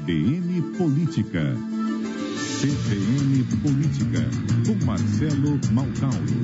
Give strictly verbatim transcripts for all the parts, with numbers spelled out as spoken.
B N Política. C B N Política, com Marcelo Malcaulo.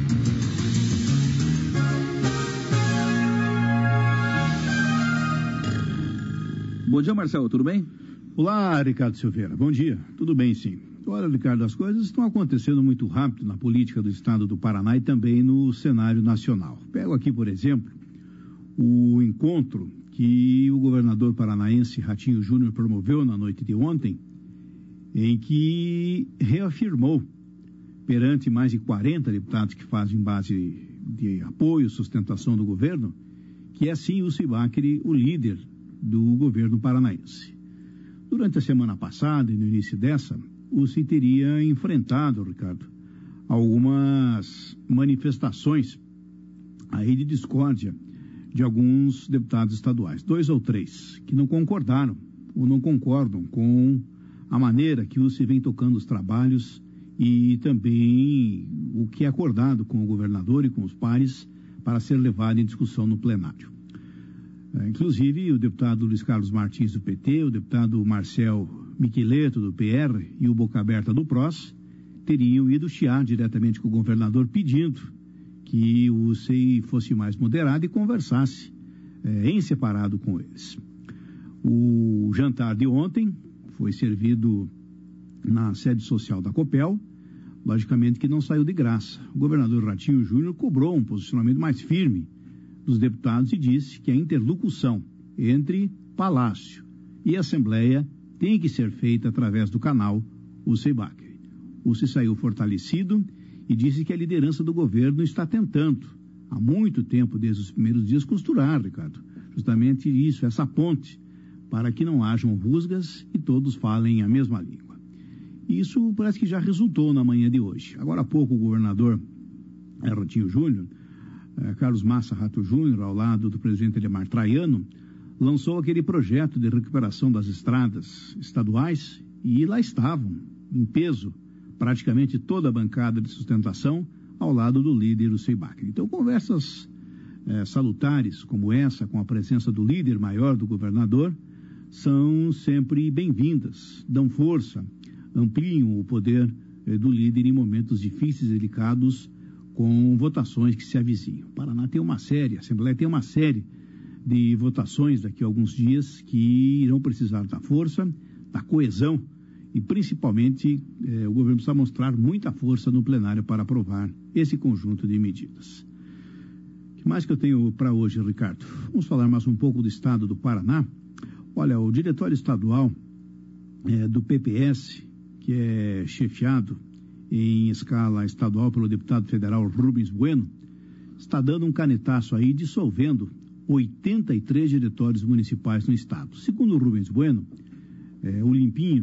Bom dia, Marcelo, tudo bem? Olá, Ricardo Silveira, bom dia. Tudo bem, sim. Olha, Ricardo, as coisas estão acontecendo muito rápido na política do estado do Paraná e também no cenário nacional. Pego aqui, por exemplo, o encontro que o governador paranaense Ratinho Júnior promoveu na noite de ontem, em que reafirmou perante mais de quarenta deputados que fazem base de apoio, sustentação do governo, que é sim o Sibacri o líder do governo paranaense. Durante a semana passada e no início dessa, o C I teria enfrentado, Ricardo, algumas manifestações aí de discórdia de alguns deputados estaduais, dois ou três, que não concordaram ou não concordam com a maneira que o C I vem tocando os trabalhos e também o que é acordado com o governador e com os pares para ser levado em discussão no plenário. É, inclusive, o deputado Luiz Carlos Martins, do P T, o deputado Marcel Miqueleto, do P R, e o Boca Aberta, do P R O S, teriam ido chiar diretamente com o governador pedindo que o C I fosse mais moderado e conversasse é, em separado com eles. O jantar de ontem foi servido na sede social da Copel, logicamente que não saiu de graça. O governador Ratinho Júnior cobrou um posicionamento mais firme dos deputados e disse que a interlocução entre Palácio e Assembleia tem que ser feita através do canal o Sibacri. O C I saiu fortalecido e disse que a liderança do governo está tentando, há muito tempo, desde os primeiros dias, costurar, Ricardo, justamente isso, essa ponte, para que não hajam rusgas e todos falem a mesma língua. Isso parece que já resultou na manhã de hoje. Agora há pouco o governador Ratinho Júnior, eh, Carlos Massa Rato Júnior, ao lado do presidente Ademar Traiano, lançou aquele projeto de recuperação das estradas estaduais e lá estavam, em peso, praticamente toda a bancada de sustentação ao lado do líder, o Sibacri. Então, conversas eh, salutares como essa, com a presença do líder maior do governador, são sempre bem-vindas, dão força, ampliam o poder eh, do líder em momentos difíceis e delicados, com votações que se avizinham. O Paraná tem uma série, a Assembleia tem uma série de votações daqui a alguns dias que irão precisar da força, da coesão e principalmente eh, o governo precisa mostrar muita força no plenário para aprovar esse conjunto de medidas. O que mais que eu tenho para hoje, Ricardo? Vamos falar mais um pouco do estado do Paraná. Olha, o diretório estadual eh, do P P S, que é chefiado em escala estadual pelo deputado federal Rubens Bueno, está dando um canetaço aí, dissolvendo oitenta e três diretórios municipais no estado. Segundo o Rubens Bueno, é, o limpinho,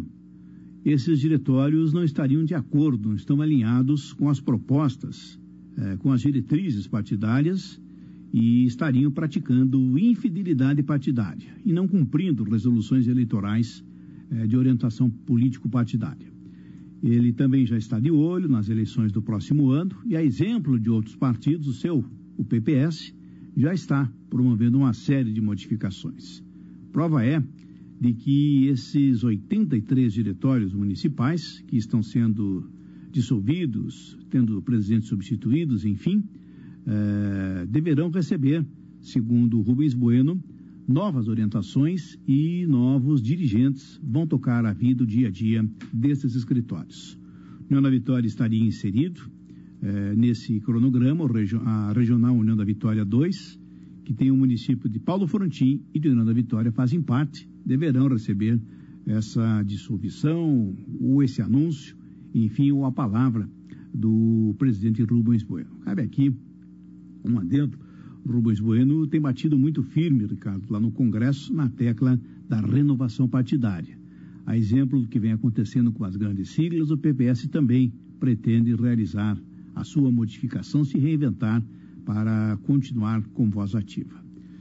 esses diretórios não estariam de acordo, não estão alinhados com as propostas, é, com as diretrizes partidárias e estariam praticando infidelidade partidária e não cumprindo resoluções eleitorais é, de orientação político-partidária. Ele também já está de olho nas eleições do próximo ano e, a exemplo de outros partidos, o seu, o P P S, já está promovendo uma série de modificações. Prova é de que esses oitenta e três diretórios municipais que estão sendo dissolvidos, tendo presidentes substituídos, enfim, eh, deverão receber, segundo Rubens Bueno, novas orientações e novos dirigentes vão tocar a vida, o dia a dia desses escritórios. União da Vitória estaria inserido eh, nesse cronograma, a Regional União da Vitória dois, que tem o município de Paulo Frontin e de União da Vitória fazem parte, deverão receber essa dissolução ou esse anúncio, enfim, ou a palavra do presidente Rubens Bueno. Cabe aqui um adendo. Rubens Bueno tem batido muito firme, Ricardo, lá no Congresso, na tecla da renovação partidária. A exemplo do que vem acontecendo com as grandes siglas, o P P S também pretende realizar a sua modificação, se reinventar para continuar com voz ativa.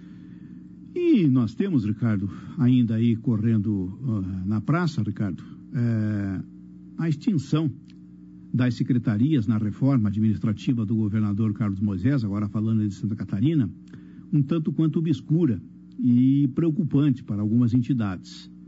E nós temos, Ricardo, ainda aí correndo uh, na praça, Ricardo, uh, a extinção das secretarias na reforma administrativa do governador Carlos Moisés, agora falando de Santa Catarina, um tanto quanto obscura e preocupante para algumas entidades.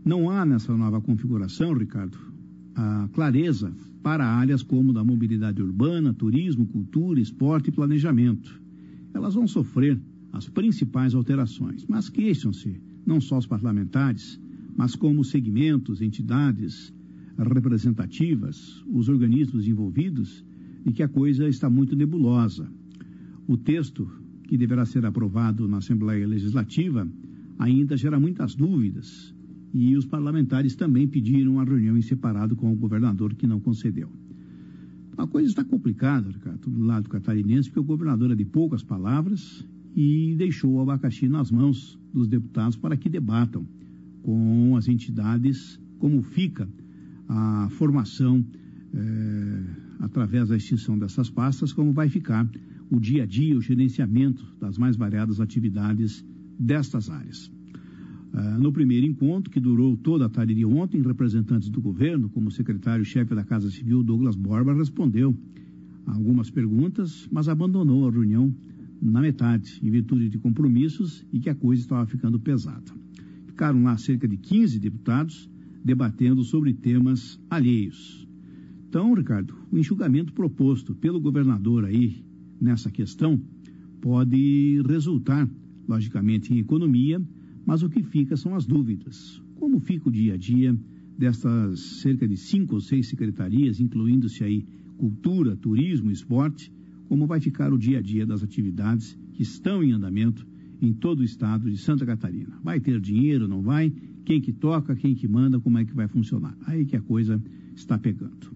Não há nessa nova configuração, Ricardo, a clareza para áreas como da mobilidade urbana, turismo, cultura, esporte e planejamento. Elas vão sofrer as principais alterações, mas queixam-se não só os parlamentares, mas como segmentos, entidades representativas, os organismos envolvidos, e que a coisa está muito nebulosa. O texto que deverá ser aprovado na Assembleia Legislativa ainda gera muitas dúvidas, e os parlamentares também pediram a reunião em separado com o governador, que não concedeu. A coisa está complicada, Ricardo, do lado catarinense, porque o governador é de poucas palavras e deixou o abacaxi nas mãos dos deputados para que debatam com as entidades como fica a formação eh, através da extinção dessas pastas, como vai ficar o dia a dia, o gerenciamento das mais variadas atividades destas áreas. Uh, no primeiro encontro, que durou toda a tarde de ontem, representantes do governo, como o secretário-chefe da Casa Civil, Douglas Borba, respondeu a algumas perguntas, mas abandonou a reunião na metade, em virtude de compromissos e que a coisa estava ficando pesada. Ficaram lá cerca de quinze deputados debatendo sobre temas alheios. Então, Ricardo, o enxugamento proposto pelo governador aí nessa questão pode resultar, logicamente, em economia, mas o que fica são as dúvidas. Como fica o dia a dia destas cerca de cinco ou seis secretarias, incluindo-se aí cultura, turismo, esporte, como vai ficar o dia a dia das atividades que estão em andamento em todo o estado de Santa Catarina? Vai ter dinheiro, não vai? Quem que toca, quem que manda, como é que vai funcionar? Aí que a coisa está pegando.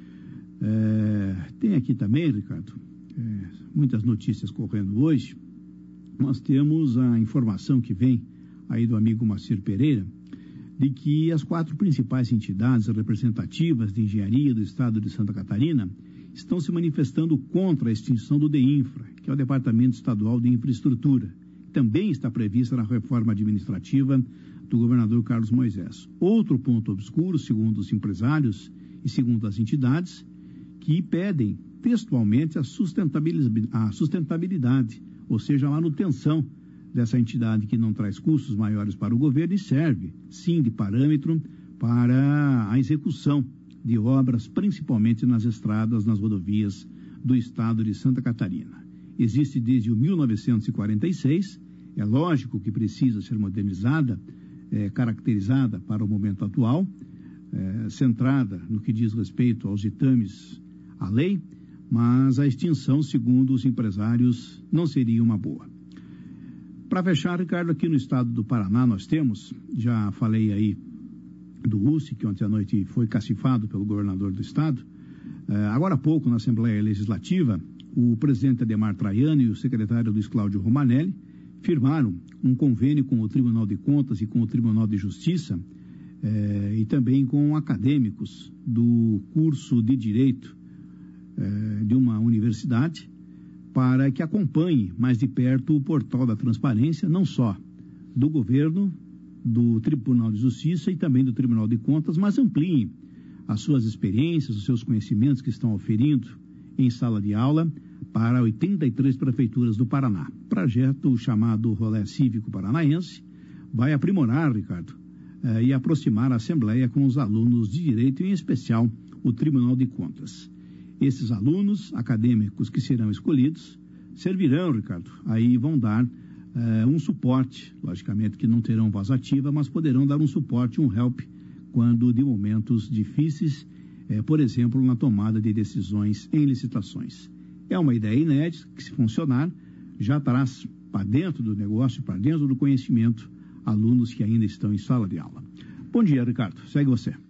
É, tem aqui também, Ricardo, é, muitas notícias correndo hoje. Nós temos a informação que vem aí do amigo Macir Pereira, de que as quatro principais entidades representativas de engenharia do estado de Santa Catarina estão se manifestando contra a extinção do DEINFRA, que é o Departamento Estadual de Infraestrutura, que também está prevista na reforma administrativa do governador Carlos Moisés. Outro ponto obscuro, segundo os empresários e segundo as entidades, que pedem textualmente a sustentabilidade, a sustentabilidade, ou seja, a manutenção dessa entidade que não traz custos maiores para o governo e serve, sim, de parâmetro para a execução de obras, principalmente nas estradas, nas rodovias do estado de Santa Catarina. Existe desde o mil novecentos e quarenta e seis, é lógico que precisa ser modernizada, é, caracterizada para o momento atual, é, centrada no que diz respeito aos ditames à lei, mas a extinção, segundo os empresários, não seria uma boa. Para fechar, Ricardo, aqui no estado do Paraná nós temos, já falei aí do U S I, que ontem à noite foi cacifado pelo governador do estado. Eh, agora há pouco, na Assembleia Legislativa, o presidente Ademar Traiano e o secretário Luiz Cláudio Romanelli firmaram um convênio com o Tribunal de Contas e com o Tribunal de Justiça eh, e também com acadêmicos do curso de Direito eh, de uma universidade, para que acompanhe mais de perto o portal da transparência, não só do governo, do Tribunal de Justiça e também do Tribunal de Contas, mas ampliem as suas experiências, os seus conhecimentos que estão oferindo em sala de aula para oitenta e três prefeituras do Paraná. Projeto chamado Rolê Cívico Paranaense vai aprimorar, Ricardo, eh, e aproximar a Assembleia com os alunos de Direito, em especial o Tribunal de Contas. Esses alunos acadêmicos que serão escolhidos servirão, Ricardo, aí vão dar eh, um suporte, logicamente que não terão voz ativa, mas poderão dar um suporte, um help, quando de momentos difíceis, eh, por exemplo, na tomada de decisões em licitações. É uma ideia inédita que, se funcionar, já traz para dentro do negócio, para dentro do conhecimento, alunos que ainda estão em sala de aula. Bom dia, Ricardo. Segue você.